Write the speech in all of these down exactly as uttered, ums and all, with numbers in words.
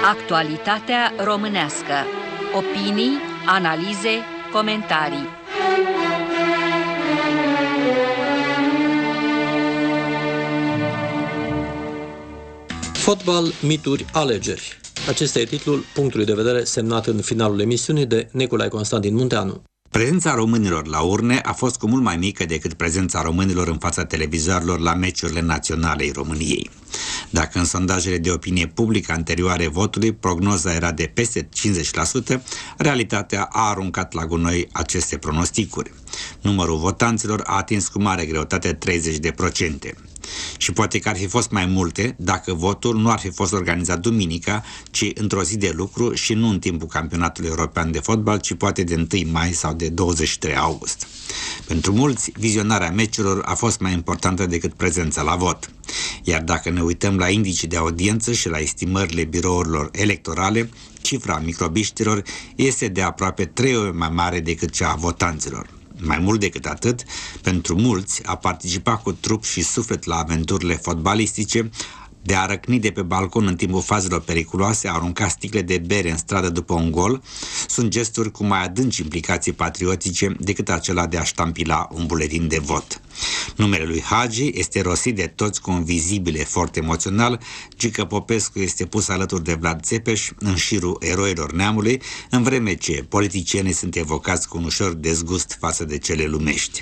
Actualitatea românească. Opinii, analize, comentarii. Fotbal, mituri, alegeri. Acesta e titlul punctului de vedere semnat în finalul emisiunii de Nicolae Constantin Munteanu. Prezența românilor la urne a fost cu mult mai mică decât prezența românilor în fața televizoarelor la meciurile naționale ai României. Dacă în sondajele de opinie publică anterioare votului prognoza era de peste cincizeci la sută, realitatea a aruncat la gunoi aceste pronosticuri. Numărul votanților a atins cu mare greutate treizeci de procente. Și poate că ar fi fost mai multe dacă votul nu ar fi fost organizat duminica, ci într-o zi de lucru și nu în timpul campionatului european de fotbal, ci poate de întâi mai sau de douăzeci și trei august. Pentru mulți, vizionarea meciurilor a fost mai importantă decât prezența la vot. Iar dacă ne uităm la indicii de audiență și la estimările birourilor electorale, cifra microbiștilor este de aproape trei ori mai mare decât cea a votanților. Mai mult decât atât, pentru mulți, a participa cu trup și suflet la aventurile fotbalistice, de a răcni de pe balcon în timpul fazelor periculoase, a arunca sticle de bere în stradă după un gol, sunt gesturi cu mai adânci implicații patriotice decât acela de a ștampila un buletin de vot. Numele lui Hagi este rostit de toți cu un vizibil efort emoțional, Gică Popescu este pus alături de Vlad Țepeș în șirul eroilor neamului, în vreme ce politicienii sunt evocați cu un ușor dezgust față de cele lumești.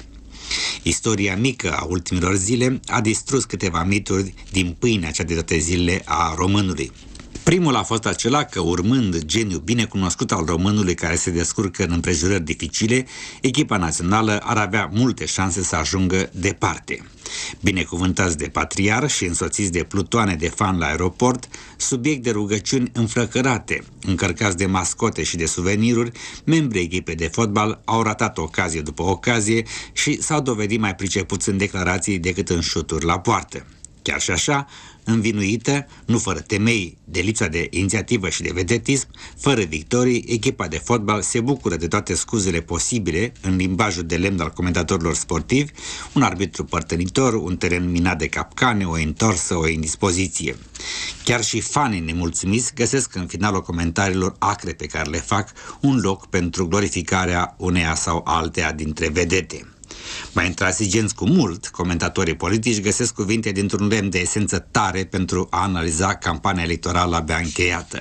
Istoria mică a ultimilor zile a distrus câteva mituri din pâinea cea de toate zilele a românului. Primul a fost acela că, urmând geniul binecunoscut al românului care se descurcă în împrejurări dificile, echipa națională ar avea multe șanse să ajungă departe. Binecuvântați de patriar și însoțiți de plutoane de fan la aeroport, subiect de rugăciuni înflăcărate, încărcați de mascote și de suveniruri, membrii echipei de fotbal au ratat ocazie după ocazie și s-au dovedit mai pricepuți în declarații decât în șuturi la poartă. Chiar și așa, învinuită, nu fără temei, de lipsa de inițiativă și de vedetism, fără victorii, echipa de fotbal se bucură de toate scuzele posibile în limbajul de lemn al comentatorilor sportivi, un arbitru părtănitor, un teren minat de capcane, o întorsă, o indispoziție. Chiar și fanii nemulțumiți găsesc în finalul comentariilor acre pe care le fac un loc pentru glorificarea uneia sau alteia dintre vedete. Mai intransigenți cu mult, comentatorii politici găsesc cuvinte dintr-un lemn de esență tare pentru a analiza campania electorală abia încheiată.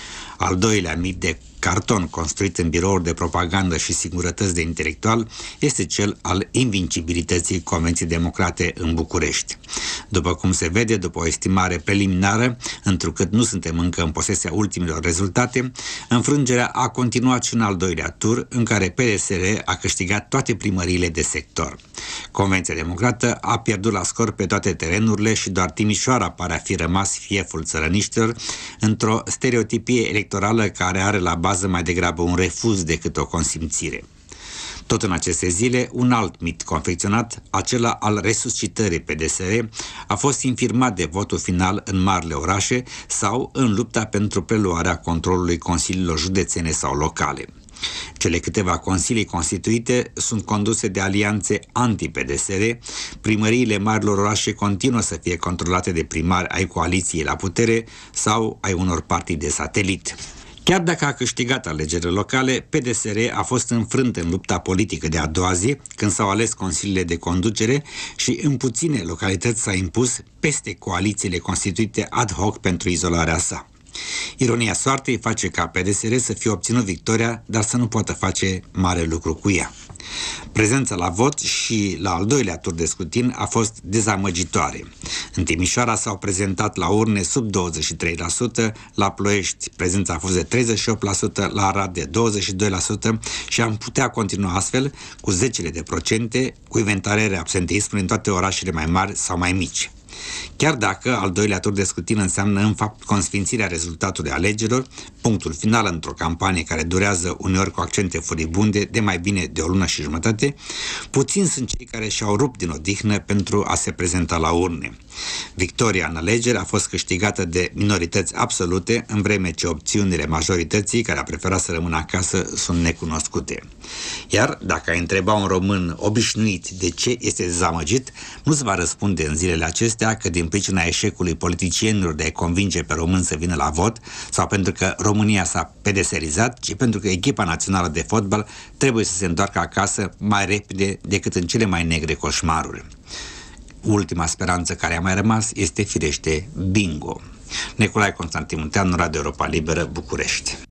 Al doilea mit de carton construit în birouri de propagandă și singurătăți de intelectual este cel al invincibilității Convenției Democrate în București. După cum se vede, după o estimare preliminară, întrucât nu suntem încă în posesia ultimilor rezultate, înfrângerea a continuat și în al doilea tur, în care P D S R a câștigat toate primăriile de sector. Convenția Democrată a pierdut la scor pe toate terenurile și doar Timișoara pare a fi rămas fieful țărăniștilor într-o stereotipie electorală care are la bază mai degrabă un refuz decât o consimțire. Tot în aceste zile, un alt mit confecționat, acela al resuscitării P D S R, a fost infirmat de votul final în marile orașe sau în lupta pentru preluarea controlului consiliilor județene sau locale. Cele câteva consilii constituite sunt conduse de alianțe anti-P D S R, primăriile marilor orașe continuă să fie controlate de primari ai coaliției la putere sau ai unor partide satelit. Chiar dacă a câștigat alegerile locale, P D S R a fost înfrânt în lupta politică de a doua zi, când s-au ales consiliile de conducere și în puține localități s-a impus peste coalițiile constituite ad hoc pentru izolarea sa. Ironia soartei face ca P D S R să fie obținut victoria, dar să nu poată face mare lucru cu ea. Prezența la vot și la al doilea tur de scrutin a fost dezamăgitoare. În Timișoara s-au prezentat la urne sub douăzeci și trei la sută, la Ploiești prezența a fost de treizeci și opt la sută, la Arad de douăzeci și doi la sută și am putea continua astfel cu zecile de procente, cu inventarierea absenteismului în toate orașele mai mari sau mai mici. Chiar dacă al doilea tur de scrutin înseamnă în fapt consfințirea rezultatului alegerilor, punctul final într-o campanie care durează uneori cu accente furibunde de mai bine de o lună și jumătate, puțini sunt cei care și-au rupt din odihnă pentru a se prezenta la urne. Victoria în alegeri a fost câștigată de minorități absolute, în vreme ce opțiunile majorității, care a preferat să rămână acasă, sunt necunoscute. Iar dacă ai întreba un român obișnuit de ce este dezamăgit, nu-ți va răspunde în zilele acestea teacă din pricina eșecului politicienilor de a convinge pe români să vină la vot sau pentru că România s-a pedeserizat, ci pentru că echipa națională de fotbal trebuie să se întoarcă acasă mai repede decât în cele mai negre coșmaruri. Ultima speranță care a mai rămas este firește bingo. Nicolae Constantin Munteanu, Radio Europa Liberă, București.